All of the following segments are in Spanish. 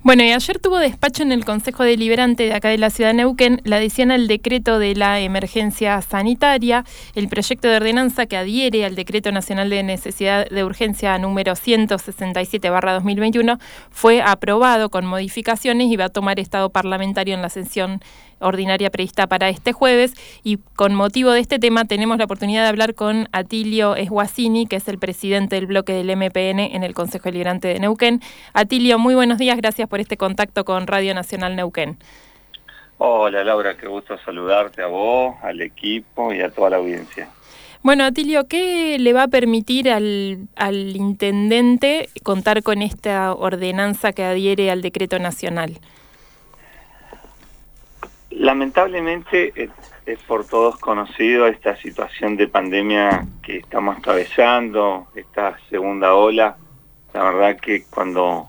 Bueno, y ayer tuvo despacho en el Consejo Deliberante de acá de la ciudad de Neuquén la adhesión al decreto de la emergencia sanitaria, el proyecto de ordenanza que adhiere al Decreto Nacional de Necesidad de Urgencia número 167/2021 fue aprobado con modificaciones y va a tomar estado parlamentario en la sesión ordinaria prevista para este jueves, y con motivo de este tema tenemos la oportunidad de hablar con Atilio Esguacini, que es el presidente del bloque del MPN en el Consejo Deliberante de Neuquén. Atilio, muy buenos días, gracias por este contacto con Radio Nacional Neuquén. Hola Laura, qué gusto saludarte a vos, al equipo y a toda la audiencia. Bueno, Atilio, ¿qué le va a permitir al intendente contar con esta ordenanza que adhiere al decreto nacional? Lamentablemente es por todos conocido esta situación de pandemia que estamos atravesando, esta segunda ola. La verdad que cuando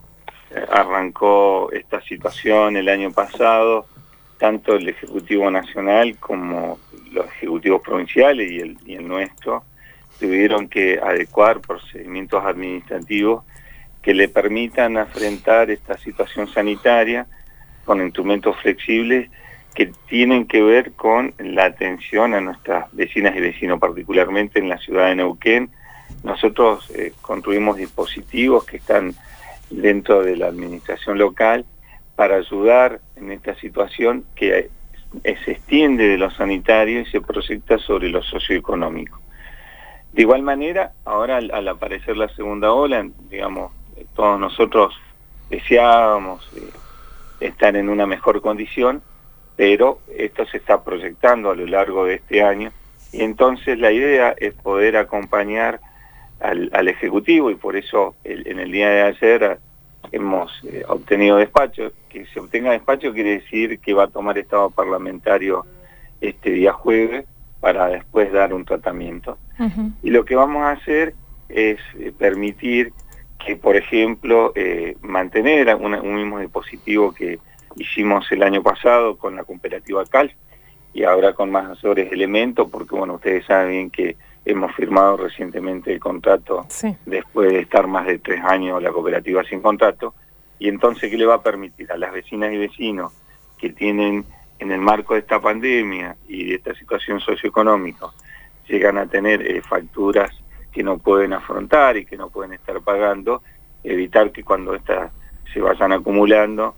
arrancó esta situación el año pasado, tanto el Ejecutivo Nacional como los ejecutivos provinciales y el nuestro tuvieron que adecuar procedimientos administrativos que le permitan afrontar esta situación sanitaria con instrumentos flexibles que tienen que ver con la atención a nuestras vecinas y vecinos, particularmente en la ciudad de Neuquén. Nosotros construimos dispositivos que están dentro de la administración local para ayudar en esta situación que se extiende de lo sanitario y se proyecta sobre lo socioeconómico. De igual manera, ahora al aparecer la segunda ola, digamos, todos nosotros deseábamos estar en una mejor condición, pero esto se está proyectando a lo largo de este año, y entonces la idea es poder acompañar al Ejecutivo, y por eso en el día de ayer hemos obtenido despacho. Que se obtenga despacho quiere decir que va a tomar estado parlamentario este día jueves para después dar un tratamiento. Y lo que vamos a hacer es permitir que, por ejemplo, mantener un mismo dispositivo que hicimos el año pasado con la cooperativa CALF, y ahora con mayores elementos, porque bueno, ustedes saben bien que hemos firmado recientemente el contrato, sí, después de estar más de 3 años la cooperativa sin contrato. Y entonces, ¿qué le va a permitir a las vecinas y vecinos que tienen, en el marco de esta pandemia y de esta situación socioeconómica, llegan a tener facturas que no pueden afrontar y que no pueden estar pagando, evitar que cuando estas se vayan acumulando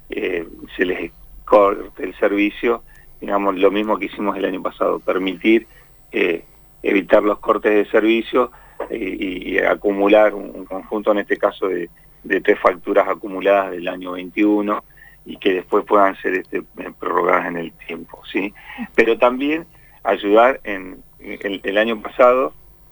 se les corte el servicio? Digamos, lo mismo que hicimos el año pasado, permitir evitar los cortes de servicio y acumular un conjunto, en este caso, de 3 facturas acumuladas del año 21, y que después puedan ser prorrogadas en el tiempo, ¿sí? Pero también ayudar el año pasado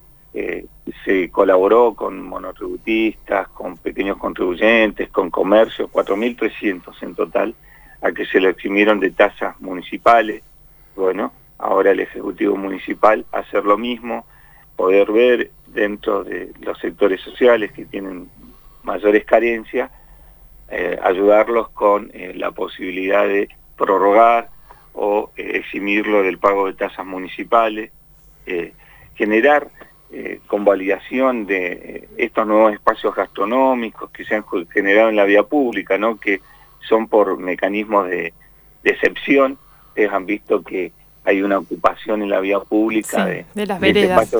se colaboró con monotributistas, con pequeños contribuyentes, con comercios, 4.300 en total, a que se le eximieron de tasas municipales. Bueno, ahora el Ejecutivo Municipal hacer lo mismo, poder ver dentro de los sectores sociales que tienen mayores carencias, ayudarlos con la posibilidad de prorrogar o eximirlo del pago de tasas municipales, generar con validación de estos nuevos espacios gastronómicos que se han generado en la vía pública, ¿no? Que son por mecanismos de excepción. Ustedes han visto que hay una ocupación en la vía pública, sí, de las veredas,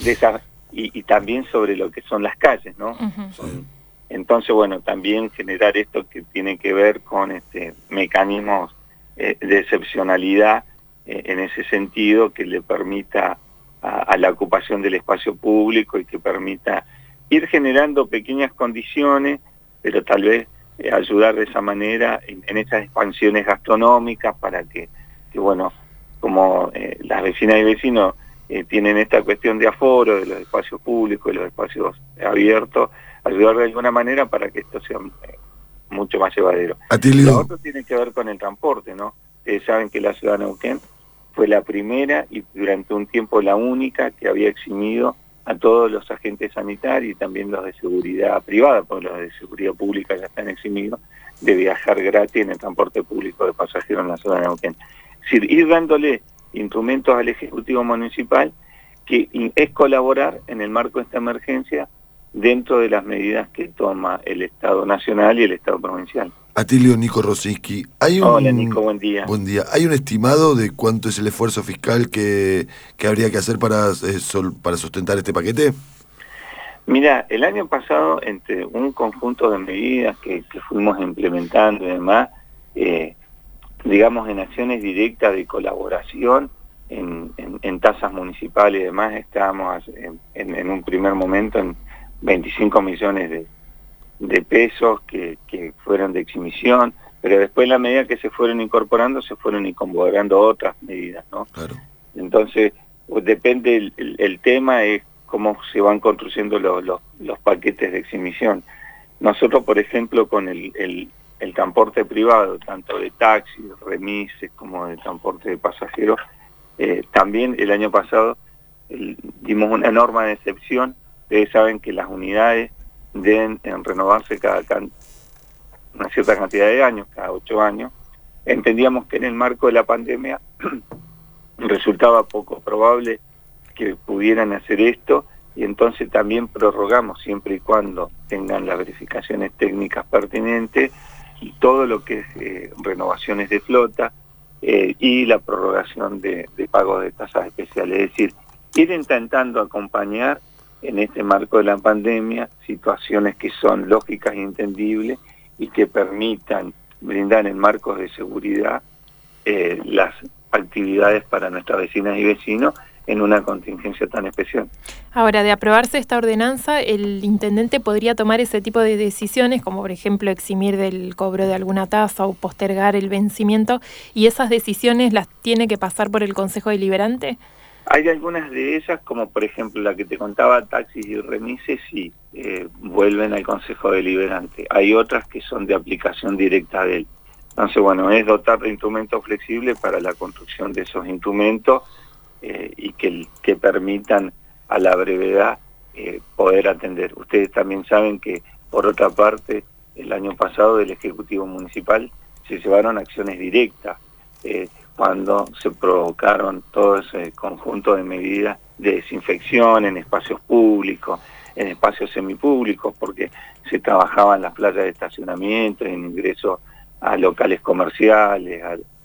y también sobre lo que son las calles, ¿no? Entonces, bueno, también generar esto que tiene que ver con mecanismos de excepcionalidad en ese sentido, que le permita a la ocupación del espacio público y que permita ir generando pequeñas condiciones, pero tal vez ayudar de esa manera en estas expansiones gastronómicas para que bueno, como las vecinas y vecinos tienen esta cuestión de aforo de los espacios públicos y los espacios abiertos, ayudar de alguna manera para que esto sea mucho más llevadero. Lo otro tiene que ver con el transporte, ¿no? Ustedes saben que la ciudad de Neuquén fue la primera y durante un tiempo la única que había eximido a todos los agentes sanitarios y también los de seguridad privada, porque los de seguridad pública ya están eximidos, de viajar gratis en el transporte público de pasajeros en la ciudad de Neuquén. Es decir, ir dándole instrumentos al Ejecutivo Municipal, que es colaborar en el marco de esta emergencia dentro de las medidas que toma el Estado Nacional y el Estado Provincial. Atilio, Nico Rosinski. Hola Nico, buen día. Buen día. ¿Hay un estimado de cuánto es el esfuerzo fiscal que habría que hacer para sustentar este paquete? Mira, el año pasado, entre un conjunto de medidas que fuimos implementando y demás, digamos en acciones directas de colaboración, en tasas municipales y demás, estábamos en un primer momento en 25 millones de pesos que fueron de exhibición, pero después, en la medida que se fueron incorporando otras medidas, ¿no? Claro. Entonces, depende el tema, es cómo se van construyendo los paquetes de exhibición. Nosotros, por ejemplo, con el transporte privado, tanto de taxis, remises, como de transporte de pasajeros, también el año pasado dimos una norma de excepción. Ustedes saben que las unidades deben renovarse una cierta cantidad de años, cada 8 años. Entendíamos que en el marco de la pandemia resultaba poco probable que pudieran hacer esto, y entonces también prorrogamos, siempre y cuando tengan las verificaciones técnicas pertinentes, y todo lo que es renovaciones de flota y la prorrogación de pagos de tasas especiales. Es decir, ir intentando acompañar en este marco de la pandemia situaciones que son lógicas e entendibles y que permitan brindar en marcos de seguridad las actividades para nuestras vecinas y vecinos en una contingencia tan especial. Ahora, de aprobarse esta ordenanza, el intendente podría tomar ese tipo de decisiones, como por ejemplo eximir del cobro de alguna tasa o postergar el vencimiento, y esas decisiones las tiene que pasar por el Consejo Deliberante. Hay algunas de esas, como por ejemplo la que te contaba, taxis y remises, sí, vuelven al Consejo Deliberante. Hay otras que son de aplicación directa de él. Entonces, bueno, es dotar de instrumentos flexibles para la construcción de esos instrumentos y que permitan a la brevedad poder atender. Ustedes también saben que, por otra parte, el año pasado del Ejecutivo Municipal se llevaron acciones directas cuando se provocaron todo ese conjunto de medidas de desinfección en espacios públicos, en espacios semipúblicos, porque se trabajaban las playas de estacionamiento, en ingreso a locales comerciales,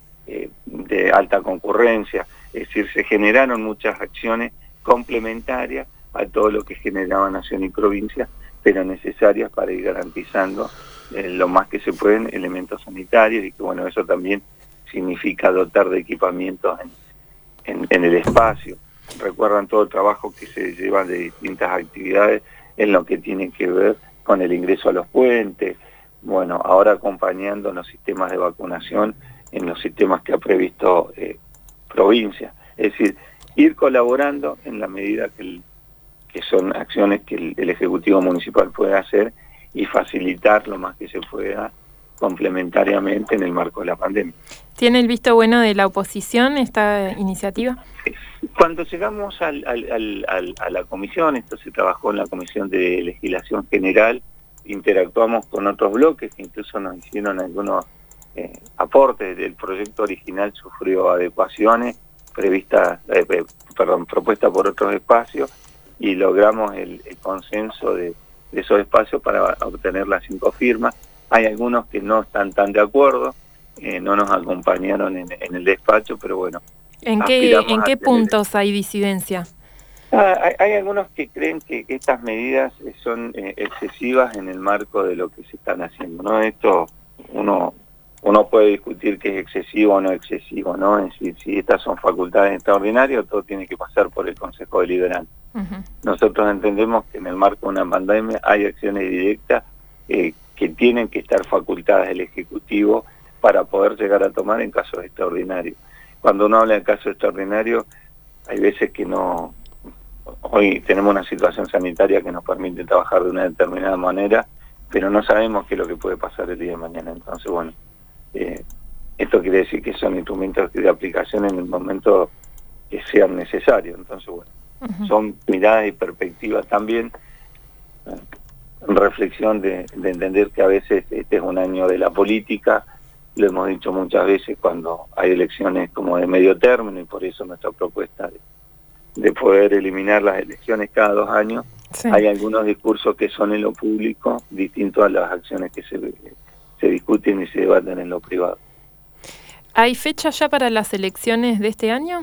de alta concurrencia. Es decir, se generaron muchas acciones complementarias a todo lo que generaba Nación y provincia, pero necesarias para ir garantizando lo más que se pueden elementos sanitarios, y que bueno, eso también significa dotar de equipamientos en el espacio. Recuerdan todo el trabajo que se lleva de distintas actividades en lo que tiene que ver con el ingreso a los puentes, bueno, ahora acompañando los sistemas de vacunación en los sistemas que ha previsto provincia. Es decir, ir colaborando en la medida que son acciones que el Ejecutivo Municipal puede hacer, y facilitar lo más que se pueda complementariamente en el marco de la pandemia. ¿Tiene el visto bueno de la oposición esta iniciativa? Cuando llegamos a la comisión, esto se trabajó en la Comisión de Legislación General, interactuamos con otros bloques que incluso nos hicieron algunos aportes. El proyecto original sufrió adecuaciones propuestas por otros espacios, y logramos el consenso de esos espacios para obtener las 5 firmas. Hay algunos que no están tan de acuerdo, no nos acompañaron en el despacho, pero bueno. ¿En qué puntos hay disidencia? Hay algunos que creen que estas medidas son excesivas en el marco de lo que se están haciendo, ¿no? Esto uno puede discutir que es excesivo o no excesivo, ¿no? Es decir, si estas son facultades extraordinarias, todo tiene que pasar por el Consejo Deliberante. Uh-huh. Nosotros entendemos que en el marco de una pandemia hay acciones directas que tienen que estar facultadas del Ejecutivo para poder llegar a tomar en casos extraordinarios. Cuando uno habla de casos extraordinarios, hay veces que no. Hoy tenemos una situación sanitaria que nos permite trabajar de una determinada manera, pero no sabemos qué es lo que puede pasar el día de mañana. Entonces, bueno, esto quiere decir que son instrumentos de aplicación en el momento que sean necesarios. Entonces, bueno, uh-huh, son miradas y perspectivas también, reflexión de entender que a veces este es un año de la política. Lo hemos dicho muchas veces cuando hay elecciones como de medio término, y por eso nuestra propuesta de poder eliminar las elecciones cada 2 años. Sí. Hay algunos discursos que son en lo público distintos a las acciones que se discuten y se debaten en lo privado. ¿Hay fecha ya para las elecciones de este año?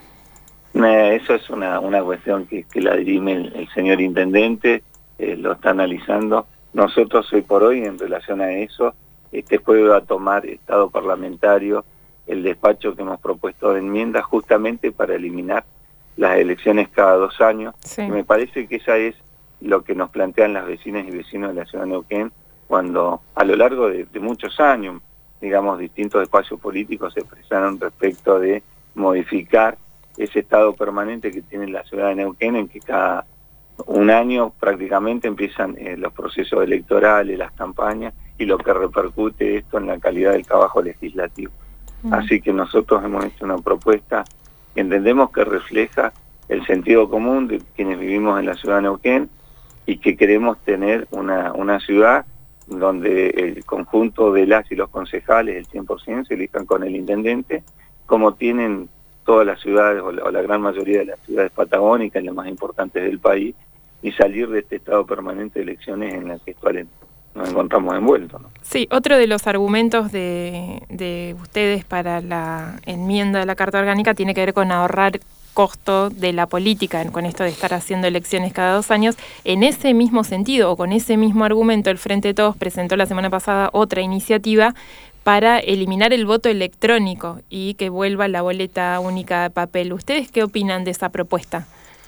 Eso es una cuestión que la dirime el señor intendente, lo está analizando. Nosotros hoy por hoy, en relación a eso, este jueves va a tomar estado parlamentario el despacho que hemos propuesto de enmienda justamente para eliminar las elecciones cada 2 años. Sí. Y me parece que esa es lo que nos plantean las vecinas y vecinos de la ciudad de Neuquén, cuando a lo largo de muchos años, digamos, distintos espacios políticos se expresaron respecto de modificar ese estado permanente que tiene la ciudad de Neuquén, en que cada 1 año prácticamente empiezan los procesos electorales, las campañas, y lo que repercute esto en la calidad del trabajo legislativo. Así que nosotros hemos hecho una propuesta que entendemos que refleja el sentido común de quienes vivimos en la ciudad de Neuquén y que queremos tener una ciudad donde el conjunto de las y los concejales, el 100%, se elijan con el intendente, como tienen todas las ciudades o la gran mayoría de las ciudades patagónicas, las más importantes del país, y salir de este estado permanente de elecciones en las que nos encontramos envueltos, ¿no? Sí, otro de los argumentos de ustedes para la enmienda de la Carta Orgánica tiene que ver con ahorrar costo de la política, con esto de estar haciendo elecciones cada 2 años. En ese mismo sentido, o con ese mismo argumento, el Frente de Todos presentó la semana pasada otra iniciativa para eliminar el voto electrónico y que vuelva la boleta única de papel. ¿Ustedes qué opinan de esa propuesta?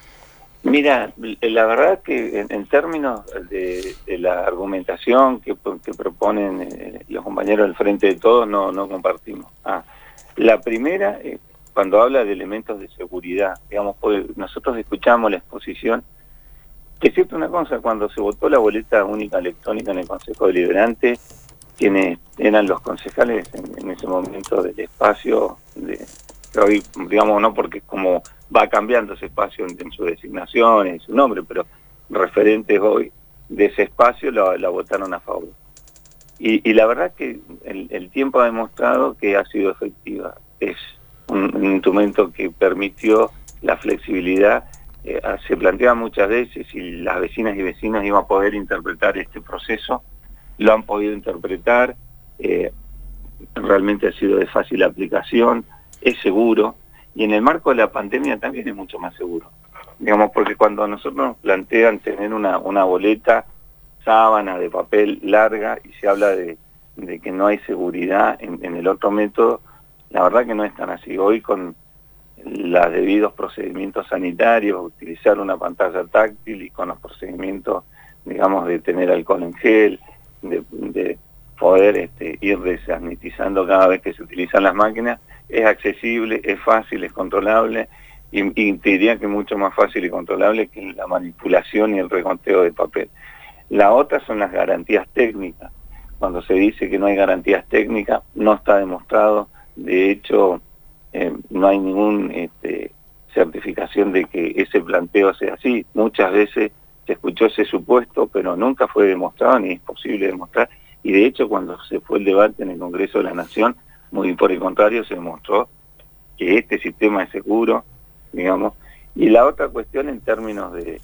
Mira, la verdad que en términos de la argumentación que proponen los compañeros del Frente de Todos, no compartimos. La primera, cuando habla de elementos de seguridad, digamos, nosotros escuchamos la exposición, que es cierto una cosa, cuando se votó la boleta única electrónica en el Consejo Deliberante, quienes eran los concejales en ese momento del espacio, que hoy, digamos, no porque como va cambiando ese espacio en su designación, en su nombre, pero referentes hoy de ese espacio la votaron a favor. Y la verdad que el tiempo ha demostrado que ha sido efectiva. Es un instrumento que permitió la flexibilidad. Se planteaba muchas veces si las vecinas y vecinos iban a poder interpretar este proceso. Lo han podido interpretar, realmente ha sido de fácil aplicación, es seguro, y en el marco de la pandemia también es mucho más seguro. Digamos, porque cuando nosotros nos plantean tener una boleta, sábana de papel larga, y se habla de que no hay seguridad en el otro método, la verdad que no es tan así. Hoy con los debidos procedimientos sanitarios, utilizar una pantalla táctil y con los procedimientos, digamos, de tener alcohol en gel, de poder ir desanitizando cada vez que se utilizan las máquinas, es accesible, es fácil, es controlable, y te diría que es mucho más fácil y controlable que la manipulación y el reconteo de papel. La otra son las garantías técnicas. Cuando se dice que no hay garantías técnicas, no está demostrado. De hecho, no hay ninguna certificación de que ese planteo sea así. Muchas veces se escuchó ese supuesto, pero nunca fue demostrado ni es posible demostrar. Y de hecho, cuando se fue el debate en el Congreso de la Nación, muy por el contrario, se demostró que este sistema es seguro, digamos. Y la otra cuestión en términos de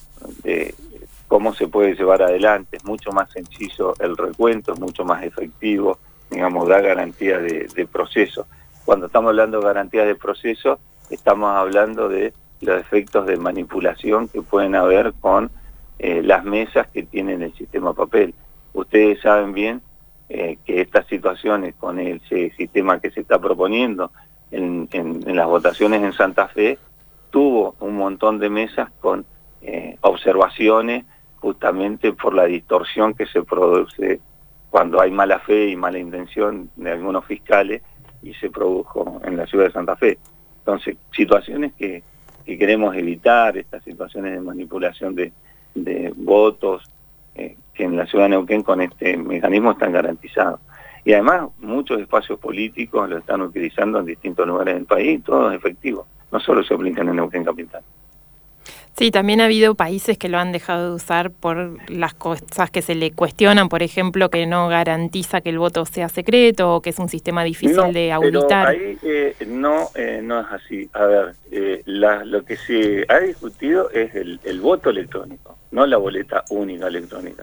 cómo se puede llevar adelante, es mucho más sencillo el recuento, es mucho más efectivo, digamos, da garantía de proceso. Cuando estamos hablando de garantías de proceso, estamos hablando de los efectos de manipulación que pueden haber con las mesas que tienen el sistema papel. Ustedes saben bien que estas situaciones con ese sistema que se está proponiendo en las votaciones en Santa Fe, tuvo un montón de mesas con observaciones justamente por la distorsión que se produce cuando hay mala fe y mala intención de algunos fiscales, y se produjo en la ciudad de Santa Fe. Entonces, situaciones que queremos evitar, estas situaciones de manipulación de votos, que en la ciudad de Neuquén con este mecanismo están garantizados. Y además, muchos espacios políticos lo están utilizando en distintos lugares del país, todo es efectivo, no solo se aplican en Neuquén Capital. Sí, también ha habido países que lo han dejado de usar por las cosas que se le cuestionan, por ejemplo, que no garantiza que el voto sea secreto o que es un sistema difícil de auditar. Pero ahí no es así. A ver, lo que se ha discutido es el voto electrónico, no la boleta única electrónica.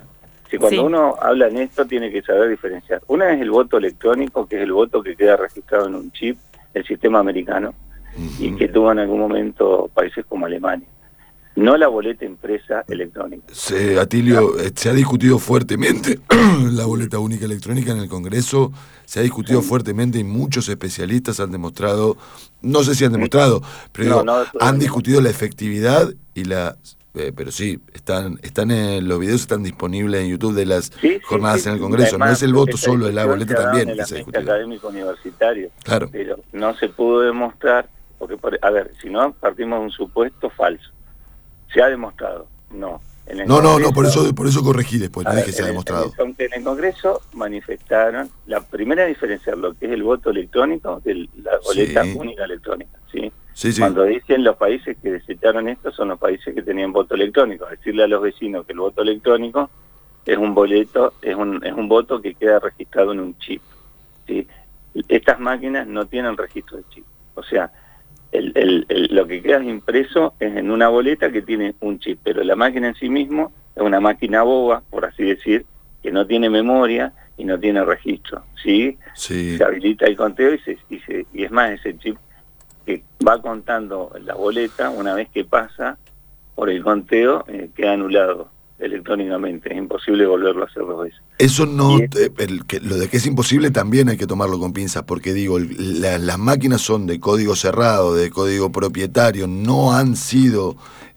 Si cuando Sí. uno habla en esto tiene que saber diferenciar. Una es el voto electrónico, que es el voto que queda registrado en un chip del sistema americano y que tuvo en algún momento países como Alemania. No la boleta impresa electrónica. Atilio, se ha discutido fuertemente la boleta única electrónica en el Congreso, se ha discutido fuertemente y muchos especialistas han demostrado, no sé si han demostrado, pero han discutido la efectividad y la... pero sí, están los videos están disponibles en YouTube de las jornadas en el Congreso. Además, no es el voto solo, es la boleta también que se ha discutido. Académico universitario. Claro. Pero no se pudo demostrar, porque, a ver, si no, partimos de un supuesto falso. ¿Se ha demostrado? No. No, por eso corregí después, no dije que se ha demostrado. En el Congreso manifestaron la primera diferencia, lo que es el voto electrónico de la boleta única electrónica, ¿sí? Sí. Cuando dicen los países que desecharon esto son los países que tenían voto electrónico. Decirle a los vecinos que el voto electrónico es un boleto, es un voto que queda registrado en un chip, ¿sí? Estas máquinas no tienen registro de chip. O sea, lo que queda impreso es en una boleta que tiene un chip, pero la máquina en sí mismo es una máquina boba, por así decir, que no tiene memoria y no tiene registro, ¿sí? Se habilita el conteo y es más, ese chip que va contando la boleta, una vez que pasa por el conteo, queda anulado electrónicamente, es imposible volverlo a hacer 2 veces. Eso no, lo de que es imposible también hay que tomarlo con pinzas, porque digo, las máquinas son de código cerrado, de código propietario, no han sido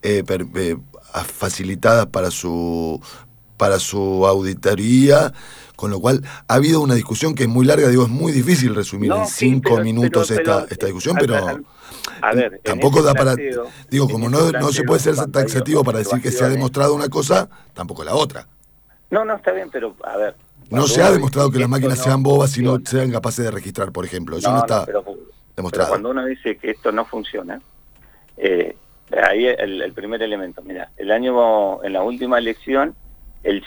facilitadas para su auditoría, con lo cual ha habido una discusión que es muy larga, digo, es muy difícil resumir en 5 minutos esta discusión, pero... A ver, tampoco da para... Digo, como no se puede ser taxativo para decir que se ha demostrado una cosa, tampoco la otra. No, está bien, pero a ver... No se ha demostrado que las máquinas sean bobas y no sean capaces de registrar, por ejemplo. Eso no está demostrado. Pero cuando uno dice que esto no funciona, ahí el primer elemento. Mira, en la última elección, el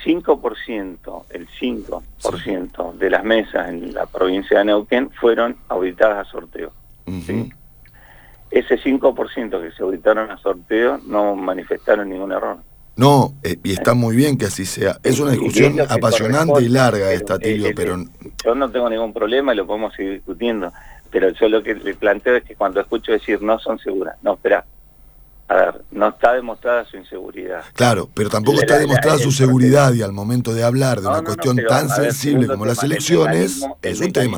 5% de las mesas en la provincia de Neuquén fueron auditadas a sorteo. ¿Sí? Ese 5% que se auditaron a sorteo no manifestaron ningún error. No, y está muy bien que así sea. Es una discusión apasionante y larga esta, Tilio, pero... Yo no tengo ningún problema y lo podemos seguir discutiendo, pero yo lo que le planteo es que cuando escucho decir no son seguras, no, espera, a ver, no está demostrada su inseguridad. Claro, pero tampoco está demostrada su seguridad y al momento de hablar de una cuestión tan sensible como las elecciones, es un tema.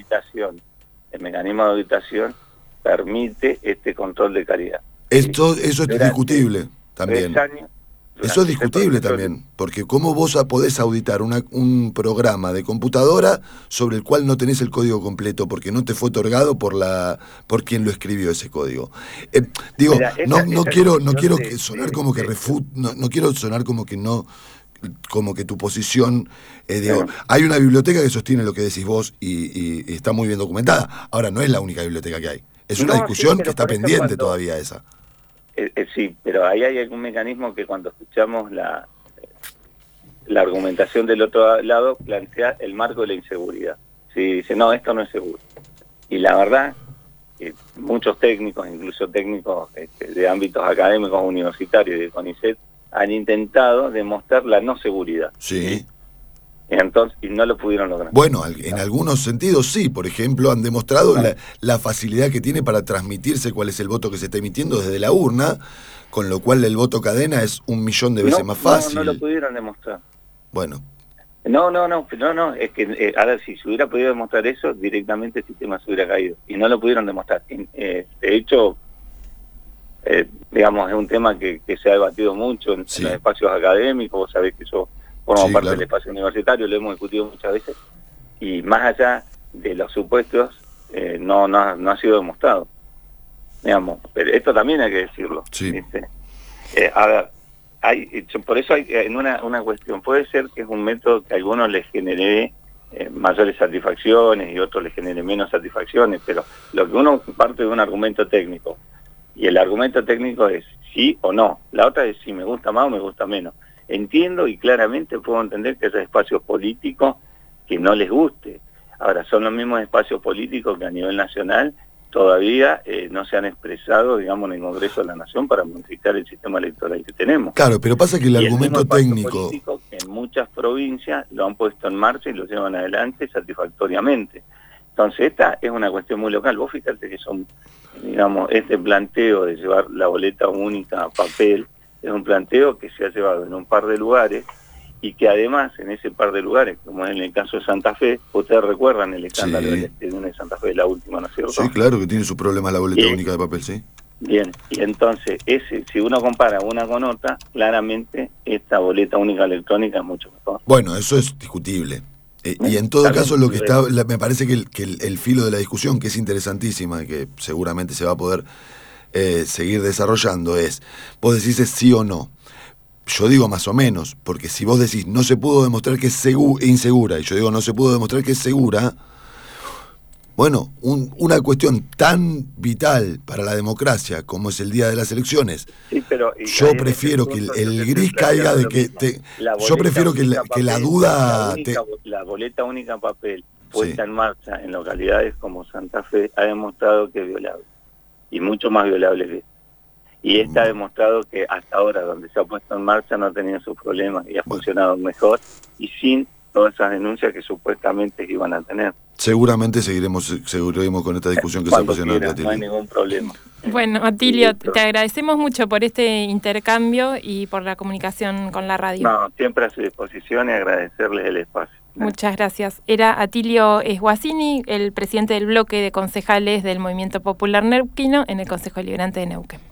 El mecanismo de auditación permite este control de calidad. Eso es discutible también. Eso es discutible también, porque ¿cómo vos podés auditar un programa de computadora sobre el cual no tenés el código completo porque no te fue otorgado por quien lo escribió ese código? Digo, no quiero sonar como que no quiero sonar como que no, como que tu posición, digo, hay una biblioteca que sostiene lo que decís vos y está muy bien documentada. Ahora, no es la única biblioteca que hay. Es una discusión que está pendiente todavía esa. Sí, pero ahí hay algún mecanismo que cuando escuchamos la argumentación del otro lado plantea el marco de la inseguridad. Sí, dice, no, esto no es seguro. Y la verdad, muchos técnicos, incluso técnicos de ámbitos académicos, universitarios y de CONICET, han intentado demostrar la no seguridad. Sí. Entonces, y no lo pudieron lograr. Bueno, en algunos sentidos sí. Por ejemplo, han demostrado la facilidad que tiene para transmitirse cuál es el voto que se está emitiendo desde la urna, con lo cual el voto cadena es 1.000.000 de veces más fácil. No lo pudieron demostrar. Bueno. No, es que, a ver, si se hubiera podido demostrar eso, directamente el sistema se hubiera caído. Y no lo pudieron demostrar. De hecho, digamos, es un tema que se ha debatido mucho en los espacios académicos. Vos sabés que yo formo parte del espacio universitario, lo hemos discutido muchas veces, y más allá de los supuestos, no ha sido demostrado, digamos, pero esto también hay que decirlo. A ver, por eso hay en una cuestión, puede ser que es un método que a algunos les genere mayores satisfacciones y otros les genere menos satisfacciones, pero lo que uno parte de un argumento técnico, y el argumento técnico es sí o no, la otra es si me gusta más o me gusta menos. Entiendo y claramente puedo entender que haya espacios políticos que no les guste. Ahora, son los mismos espacios políticos que a nivel nacional todavía no se han expresado, digamos, en el Congreso de la Nación para modificar el sistema electoral que tenemos. Claro, pero pasa que el argumento técnico... Que en muchas provincias lo han puesto en marcha y lo llevan adelante satisfactoriamente. Entonces esta es una cuestión muy local. Vos fíjate que son, digamos, este planteo de llevar la boleta única a papel es un planteo que se ha llevado en un par de lugares y que además en ese par de lugares, como en el caso de Santa Fe, ustedes recuerdan el escándalo de Santa Fe, la última, ¿no es cierto? Sí, claro que tiene su problema la boleta única de papel, sí. Bien, y entonces, si uno compara una con otra, claramente esta boleta única electrónica es mucho mejor. Bueno, eso es discutible. Y en todo caso, lo que está, me parece que el filo de la discusión, que es interesantísima y que seguramente se va a poder seguir desarrollando, es, vos decís sí o no. Yo digo más o menos, porque si vos decís no se pudo demostrar que es insegura, y yo digo no se pudo demostrar que es segura, bueno, una cuestión tan vital para la democracia como es el día de las elecciones, sí, pero, yo prefiero que el gris caiga de que... yo prefiero que la duda... La boleta única papel puesta en marcha en localidades como Santa Fe ha demostrado que es violable, y mucho más violable que esto. Y esta ha demostrado que hasta ahora, donde se ha puesto en marcha, no ha tenido sus problemas y ha funcionado mejor y sin todas esas denuncias que supuestamente iban a tener. Seguramente seguiremos con esta discusión que es apasionante, Atilio. No hay ningún problema. Bueno, Atilio, te agradecemos mucho por este intercambio y por la comunicación con la radio. No, siempre a su disposición y agradecerles el espacio. Muchas gracias. Era Atilio Esguacini, el presidente del bloque de concejales del Movimiento Popular Neuquino en el Consejo Deliberante de Neuquén.